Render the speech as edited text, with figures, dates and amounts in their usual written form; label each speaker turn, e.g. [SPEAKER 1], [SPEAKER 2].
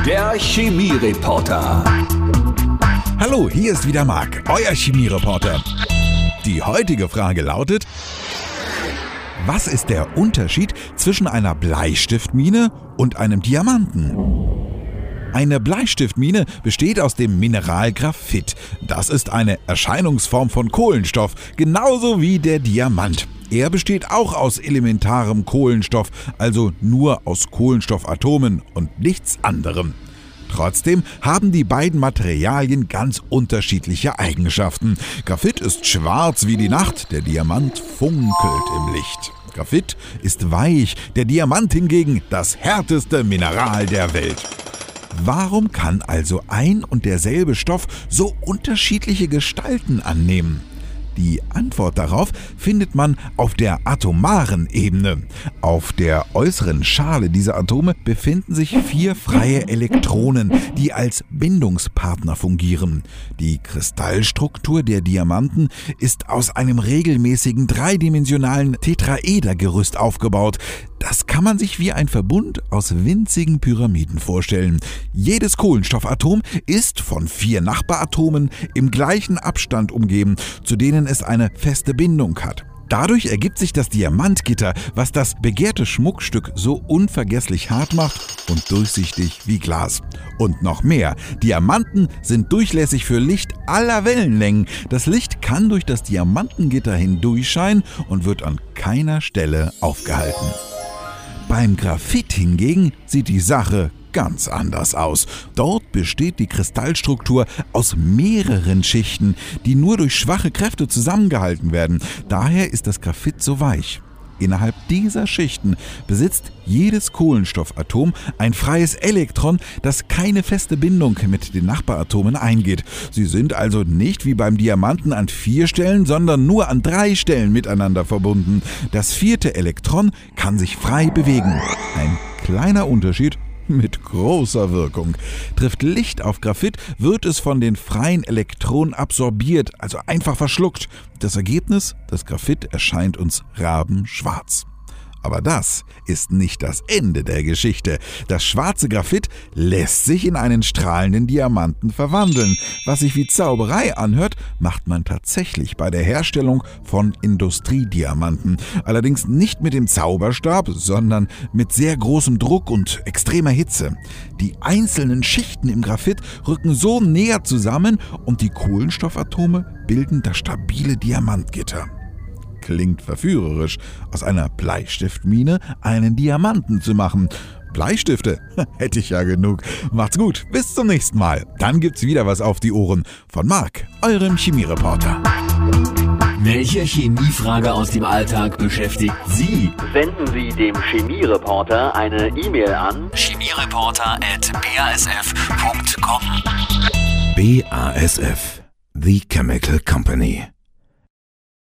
[SPEAKER 1] Der Chemiereporter.
[SPEAKER 2] Hallo, hier ist wieder Marc, euer Chemiereporter. Die heutige Frage lautet: Was ist der Unterschied zwischen einer Bleistiftmine und einem Diamanten? Eine Bleistiftmine besteht aus dem Mineral Graphit. Das ist eine Erscheinungsform von Kohlenstoff, genauso wie der Diamant. Er besteht auch aus elementarem Kohlenstoff, also nur aus Kohlenstoffatomen und nichts anderem. Trotzdem haben die beiden Materialien ganz unterschiedliche Eigenschaften. Graphit ist schwarz wie die Nacht, der Diamant funkelt im Licht. Graphit ist weich, der Diamant hingegen das härteste Mineral der Welt. Warum kann also ein und derselbe Stoff so unterschiedliche Gestalten annehmen? Die Antwort darauf findet man auf der atomaren Ebene. Auf der äußeren Schale dieser Atome befinden sich 4 freie Elektronen, die als Bindungspartner fungieren. Die Kristallstruktur der Diamanten ist aus einem regelmäßigen dreidimensionalen Tetraedergerüst aufgebaut. Das kann man sich wie ein Verbund aus winzigen Pyramiden vorstellen. Jedes Kohlenstoffatom ist von 4 Nachbaratomen im gleichen Abstand umgeben, zu denen es eine feste Bindung hat. Dadurch ergibt sich das Diamantgitter, was das begehrte Schmuckstück so unvergesslich hart macht und durchsichtig wie Glas. Und noch mehr, Diamanten sind durchlässig für Licht aller Wellenlängen. Das Licht kann durch das Diamantengitter hindurchscheinen und wird an keiner Stelle aufgehalten. Beim Graphit hingegen sieht die Sache ganz anders aus. Dort besteht die Kristallstruktur aus mehreren Schichten, die nur durch schwache Kräfte zusammengehalten werden. Daher ist das Graphit so weich. Innerhalb dieser Schichten besitzt jedes Kohlenstoffatom ein freies Elektron, das keine feste Bindung mit den Nachbaratomen eingeht. Sie sind also nicht wie beim Diamanten an 4 Stellen, sondern nur an 3 Stellen miteinander verbunden. Das 4. Elektron kann sich frei bewegen. Ein kleiner Unterschied mit großer Wirkung. Trifft Licht auf Graphit, wird es von den freien Elektronen absorbiert, also einfach verschluckt. Das Ergebnis? Das Graphit erscheint uns rabenschwarz. Aber das ist nicht das Ende der Geschichte. Das schwarze Graphit lässt sich in einen strahlenden Diamanten verwandeln. Was sich wie Zauberei anhört, macht man tatsächlich bei der Herstellung von Industriediamanten. Allerdings nicht mit dem Zauberstab, sondern mit sehr großem Druck und extremer Hitze. Die einzelnen Schichten im Graphit rücken so näher zusammen und die Kohlenstoffatome bilden das stabile Diamantgitter. Klingt verführerisch, aus einer Bleistiftmine einen Diamanten zu machen. Bleistifte hätte ich ja genug. Macht's gut, bis zum nächsten Mal. Dann gibt's wieder was auf die Ohren. Von Marc, eurem Chemiereporter.
[SPEAKER 1] Welche Chemiefrage aus dem Alltag beschäftigt Sie?
[SPEAKER 3] Senden Sie dem Chemiereporter eine E-Mail an
[SPEAKER 1] chemiereporter@basf.com.
[SPEAKER 2] BASF, The Chemical Company.